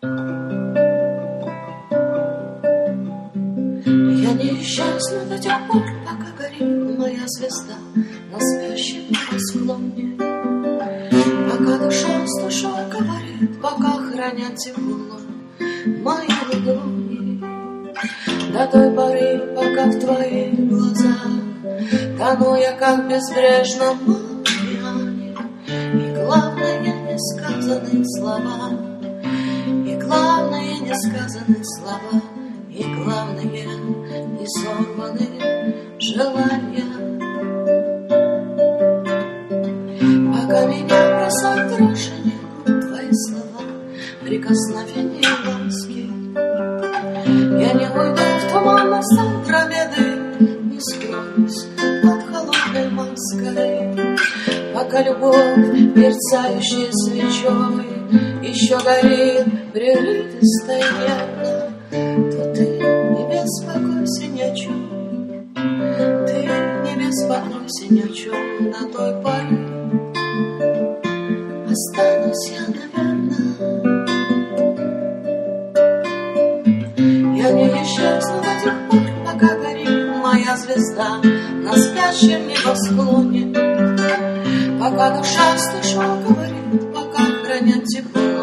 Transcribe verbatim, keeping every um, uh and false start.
Я не исчезну до тех пор, пока горит моя звезда на спящем небосклоне, пока душа с душой говорит, пока хранят тепло мои ладони. До той поры, пока в твоих глазах тону я, как в безбрежном океане. И главное, несказанные слова, и главное, несказанные слова, и главное, не сорванные желания. Пока меня бросают дрожжи твои слова, прикосновения ласки, я не уйду в туманность ультравиолеты, не скроюсь под холодной маской. Пока любовь, мерцающая свечой, еще горит прерывисто и нервно, то ты не беспокойся ни о чем, ты не беспокойся ни о чем. До той поры останусь я, наверное. Я не исчезну до тех пор, пока горит моя звезда на спящем небосклоне, пока душа с душой говорит, пока хранят тепло